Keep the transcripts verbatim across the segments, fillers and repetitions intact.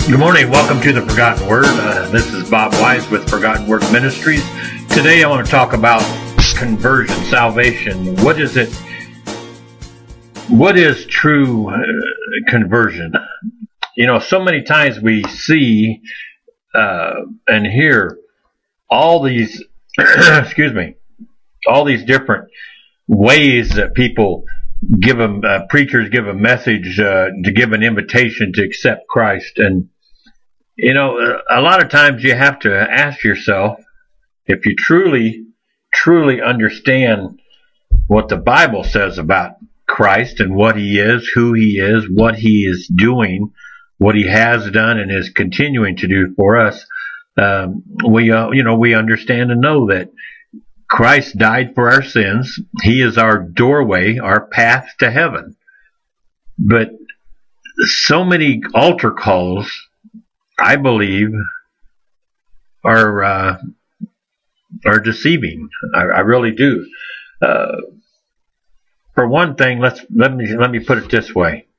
Good morning. Welcome to the Forgotten Word. Uh, this is Bob Wise with Forgotten Word Ministries. Today I want to talk about conversion, salvation. What is it? What is true uh, conversion? You know, so many times we see uh, and hear all these, excuse me, all these different ways that people give them, uh, preachers give a message uh, to give an invitation to accept Christ. And you know, a lot of times you have to ask yourself if you truly, truly understand what the Bible says about Christ and what He is, who He is, what He is doing, what He has done and is continuing to do for us. Um, we, uh, you know, we understand and know that Christ died for our sins. He is our doorway, our path to heaven. But so many altar calls, I believe, are uh, are deceiving. I, I really do. Uh, for one thing, let's let me let me put it this way: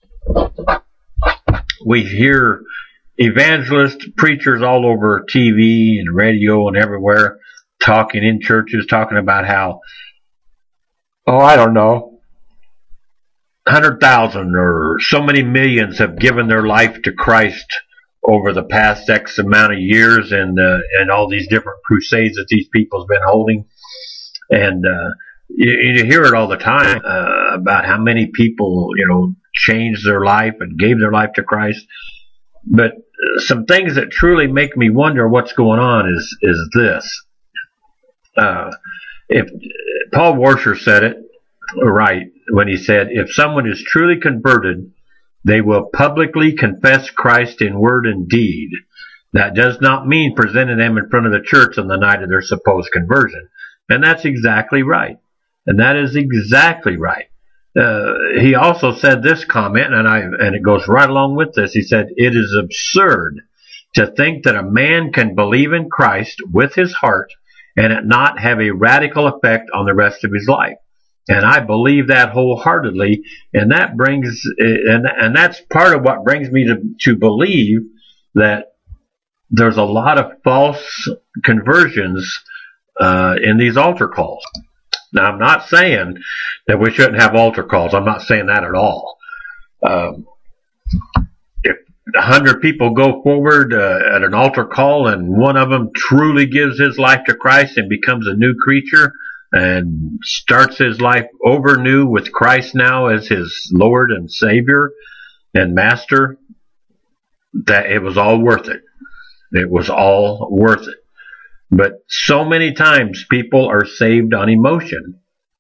we hear evangelists, preachers all over T V and radio and everywhere talking in churches, talking about how, oh, I don't know, one hundred thousand or so many millions have given their life to Christ over the past X amount of years, and uh, and all these different crusades that these people have been holding. And uh, you, you hear it all the time uh, about how many people, you know, changed their life and gave their life to Christ. But some things that truly make me wonder what's going on is is this. Uh, if Paul Washer said it right when he said, if someone is truly converted, they will publicly confess Christ in word and deed. That does not mean presenting them in front of the church on the night of their supposed conversion. And that's exactly right. And that is exactly right. Uh, he also said this comment, and I and it goes right along with this. He said, it is absurd to think that a man can believe in Christ with his heart and it not have a radical effect on the rest of his life. And I believe that wholeheartedly, and that brings, and and that's part of what brings me to to believe that there's a lot of false conversions uh, in these altar calls. Now, I'm not saying that we shouldn't have altar calls. I'm not saying that at all. Um, if a hundred people go forward uh, at an altar call, and one of them truly gives his life to Christ and becomes a new creature, and starts his life over new with Christ now as his Lord and Savior and Master, that it was all worth it. It was all worth it. But so many times people are saved on emotion.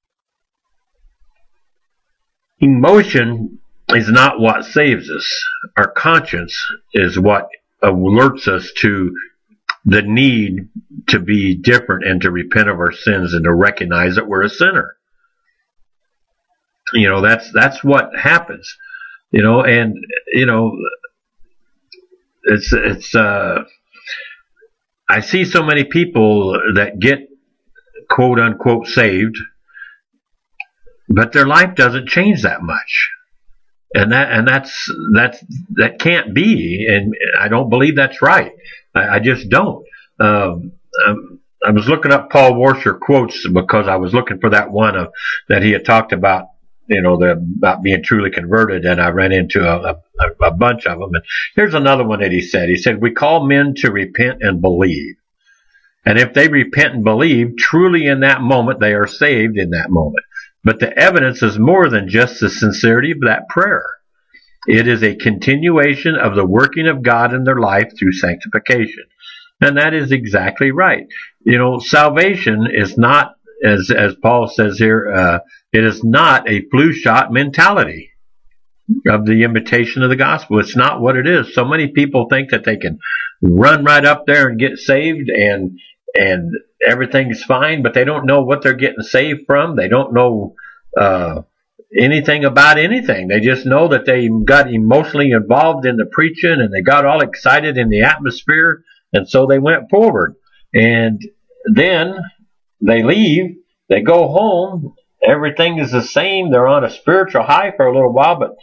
Emotion is not what saves us. Our conscience is what alerts us to the need to be different and to repent of our sins and to recognize that we're a sinner. You know, that's that's what happens. You know, and you know, it's it's uh I see so many people that get quote unquote saved, but their life doesn't change that much. And that and that's that's that can't be, and I don't believe that's right. I, I just don't. Um, um, I was looking up Paul Washer quotes because I was looking for that one of, that he had talked about, you know, the, about being truly converted, and I ran into a, a, a bunch of them. And here's another one that he said. He said, we call men to repent and believe. And if they repent and believe, truly in that moment, they are saved in that moment. But the evidence is more than just the sincerity of that prayer. It is a continuation of the working of God in their life through sanctification. And that is exactly right. You know, salvation is not, as as Paul says here, uh, it is not a flu shot mentality of the invitation of the gospel. It's not what it is. So many people think that they can run right up there and get saved and and everything's fine, but they don't know what they're getting saved from. They don't know uh, anything about anything. They just know that they got emotionally involved in the preaching and they got all excited in the atmosphere, and so they went forward. And then they leave, they go home, everything is the same. They're on a spiritual high for a little while, but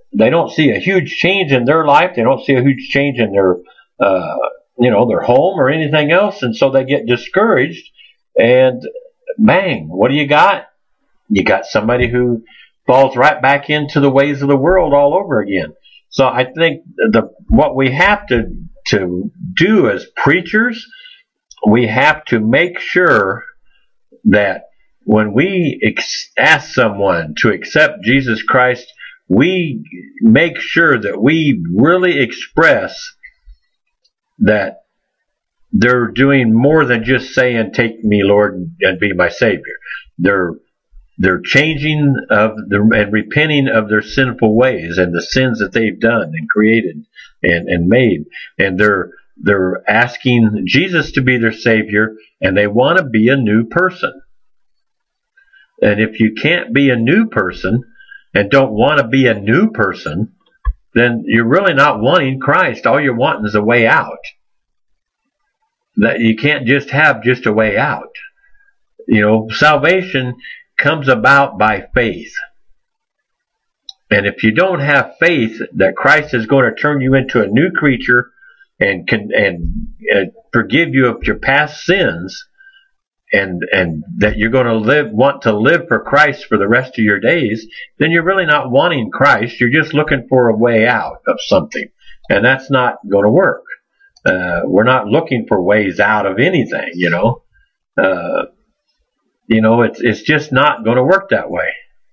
they don't see a huge change in their life. They don't see a huge change in their, uh, you know, their home or anything else. And so they get discouraged, and bang, what do you got? You got somebody who falls right back into the ways of the world all over again. So I think the what we have to to do as preachers, we have to make sure that when we ex- ask someone to accept Jesus Christ, we make sure that we really express that they're doing more than just saying, "Take me, Lord, and be my Savior." They're They're changing of the, and repenting of their sinful ways and the sins that they've done and created and, and made. And they're, they're asking Jesus to be their Savior, and they want to be a new person. And if you can't be a new person and don't want to be a new person, then you're really not wanting Christ. All you're wanting is a way out. That you can't just have just a way out. You know, salvation comes about by faith. And if you don't have faith that Christ is going to turn you into a new creature and can and, and forgive you of your past sins, and and that you're going to live want to live for Christ for the rest of your days, then you're really not wanting Christ. You're just looking for a way out of something, and that's not going to work. Uh, we're not looking for ways out of anything, you know. Uh, You know, it's it's just not going to work that way.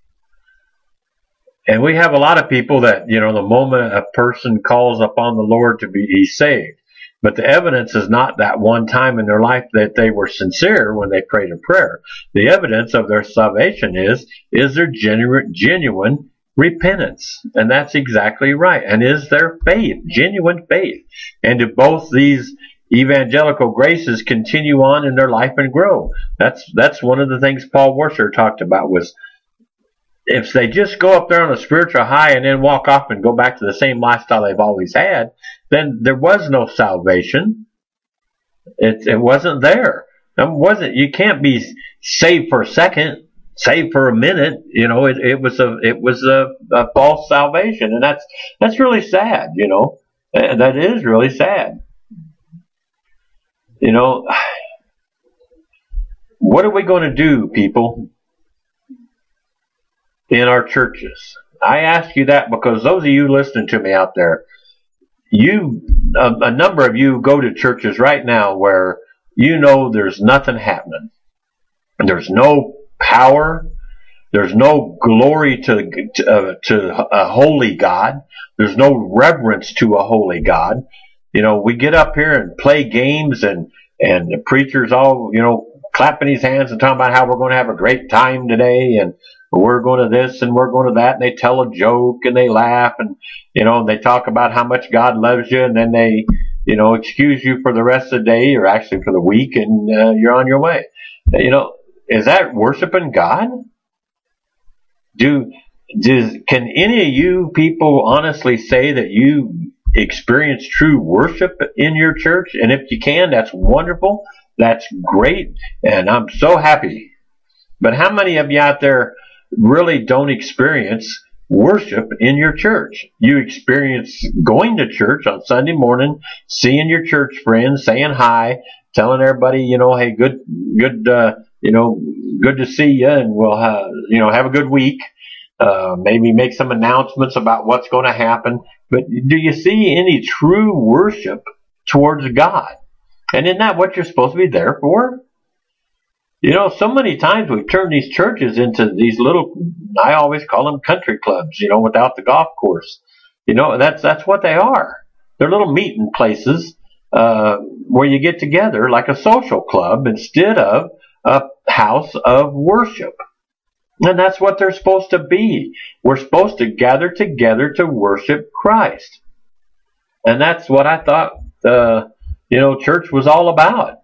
And we have a lot of people that, you know, the moment a person calls upon the Lord to be he's saved. But the evidence is not that one time in their life that they were sincere when they prayed a prayer. The evidence of their salvation is, is their genuine, genuine repentance. And that's exactly right. And is their faith, genuine faith. And do both these evangelical graces continue on in their life and grow. That's that's one of the things Paul Washer talked about, was if they just go up there on a spiritual high and then walk off and go back to the same lifestyle they've always had, then there was no salvation. It it wasn't there. It wasn't. You can't be saved for a second, saved for a minute. You know, it, it was a it was a, a false salvation, and that's that's really sad. You know, that is really sad. You know, what are we going to do, people, in our churches? I ask you that because those of you listening to me out there, you, a, a number of you go to churches right now where you know there's nothing happening. There's no power. There's no glory to, to, uh, to a holy God. There's no reverence to a holy God. You know, we get up here and play games, and, and the preacher's all, you know, clapping his hands and talking about how we're going to have a great time today, and we're going to this and we're going to that, and they tell a joke and they laugh, and, you know, they talk about how much God loves you, and then they, you know, excuse you for the rest of the day, or actually for the week, and uh, you're on your way. You know, is that worshiping God? Do, does, can any of you people honestly say that you experience true worship in your church? And if you can, that's wonderful. That's great. And I'm so happy. But how many of you out there really don't experience worship in your church? You experience going to church on Sunday morning, seeing your church friends, saying hi, telling everybody, you know, hey, good, good, uh, you know, good to see you, and we'll, uh, you know, have a good week. Uh, maybe make some announcements about what's going to happen. But do you see any true worship towards God? And isn't that what you're supposed to be there for? You know, so many times we've turned these churches into these little, I always call them country clubs, you know, without the golf course. You know, that's that's what they are. They're little meeting places uh, where you get together like a social club instead of a house of worship. And that's what they're supposed to be. We're supposed to gather together to worship Christ. And that's what I thought, uh, you know, church was all about.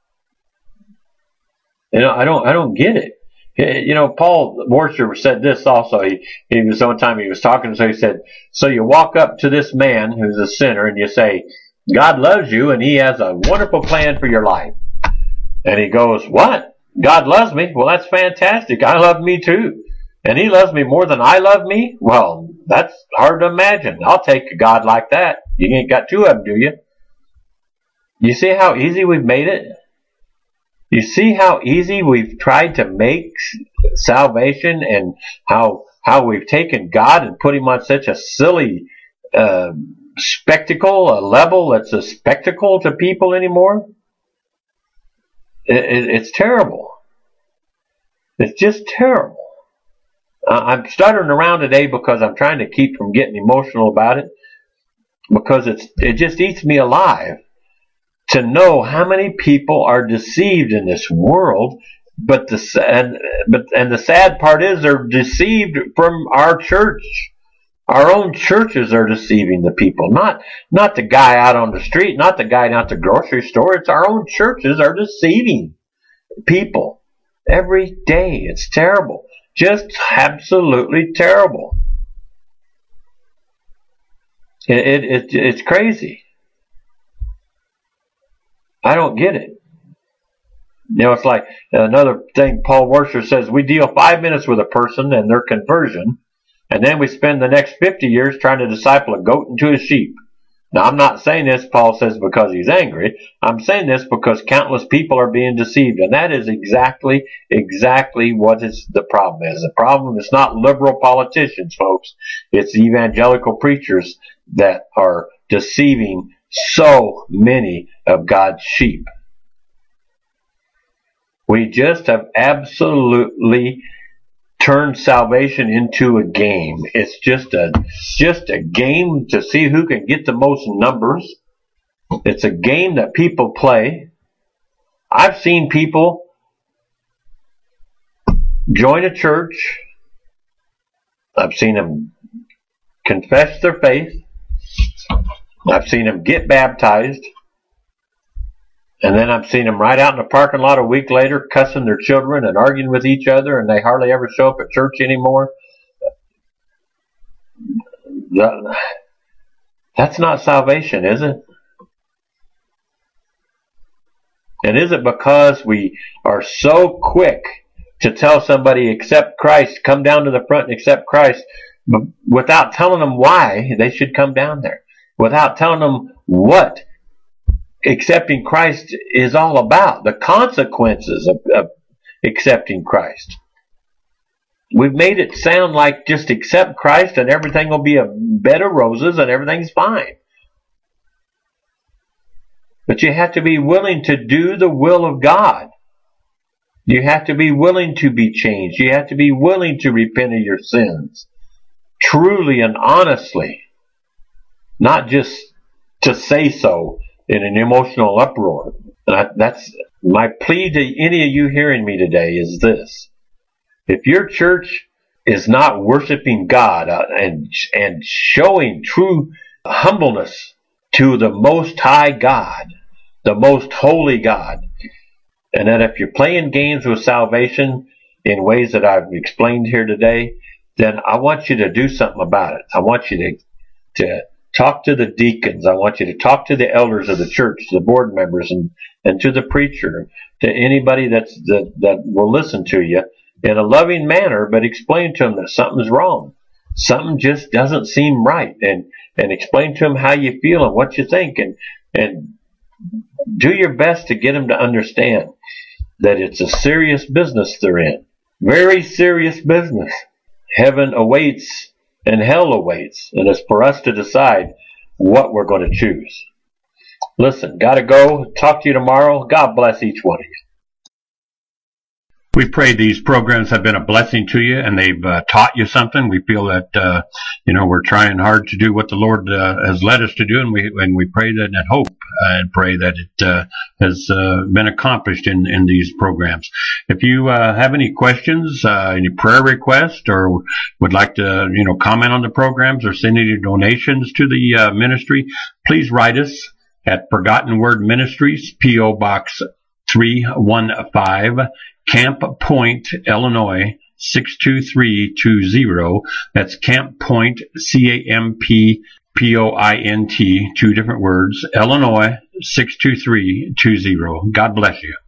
You know, I don't, I don't get it. You know, Paul Washer said this also. He, he was one time he was talking, so he said, so you walk up to this man who's a sinner and you say, God loves you and he has a wonderful plan for your life. And he goes, what? God loves me? Well, that's fantastic. I love me too. And he loves me more than I love me? Well, That's hard to imagine. I'll take a God like that. You ain't got two of them, do you? You see how easy we've made it? You see how easy we've tried to make salvation, and how how we've taken God and put him on such a silly uh, spectacle, a level that's a spectacle to people anymore? It, it, it's terrible. It's just terrible. Uh, I'm stuttering around today because I'm trying to keep from getting emotional about it, because it's it just eats me alive to know how many people are deceived in this world. But the and but and the sad part is they're deceived from our church. Our own churches are deceiving the people, not not the guy out on the street, not the guy down at the grocery store. It's our own churches are deceiving people every day. It's terrible, just absolutely terrible. It, it, it it's crazy. I don't get it. You know, it's like another thing Paul Washer says, we deal five minutes with a person and their conversion, and then we spend the next fifty years trying to disciple a goat into a sheep. Now, I'm not saying this, Paul says, because he's angry. I'm saying this because countless people are being deceived, and that is exactly, exactly what is the problem is. The problem is not liberal politicians, folks. It's evangelical preachers that are deceiving so many of God's sheep. We just have absolutely turned salvation into a game. It's just a just a game to see who can get the most numbers. It's a game that people play. I've seen people join a church. I've seen them confess their faith. I've seen them get baptized. And then I've seen them right out in the parking lot a week later cussing their children and arguing with each other, and they hardly ever show up at church anymore. That's not salvation, is it? And is it because we are so quick to tell somebody, accept Christ, come down to the front and accept Christ, without telling them why they should come down there, without telling them what accepting Christ is all about, the consequences of, of accepting Christ? We've made it sound like just accept Christ and everything will be a bed of roses and everything's fine. But you have to be willing to do the will of God. You have to be willing to be changed. You have to be willing to repent of your sins, truly and honestly, not just to say so in an emotional uproar. And I, that's my plea to any of you hearing me today is this. If your church is not worshiping God uh, and, and showing true humbleness to the Most High God, the Most Holy God, and that if you're playing games with salvation in ways that I've explained here today, then I want you to do something about it. I want you to, to talk to the deacons. I want you to talk to the elders of the church, to the board members, and, and to the preacher, to anybody that's, that, that will listen to you in a loving manner, but explain to them that something's wrong. Something just doesn't seem right, and, and explain to them how you feel and what you think, and, and do your best to get them to understand that it's a serious business they're in. Very serious business. Heaven awaits and hell awaits, and it's for us to decide what we're going to choose. Listen, gotta go. Talk to you tomorrow. God bless each one of you. We pray these programs have been a blessing to you, and they've uh, taught you something. We feel that uh, you know we're trying hard to do what the Lord uh, has led us to do, and we and we pray that and hope uh, and pray that it uh, has uh, been accomplished in in these programs. If you uh, have any questions, uh, any prayer requests, or would like to you know comment on the programs or send any donations to the uh, ministry, please write us at Forgotten Word Ministries, P O Box three one five. Camp Point, Illinois, six two three two zero. That's Camp Point, C A M P P O I N T, two different words, Illinois, six two three two zero. God bless you.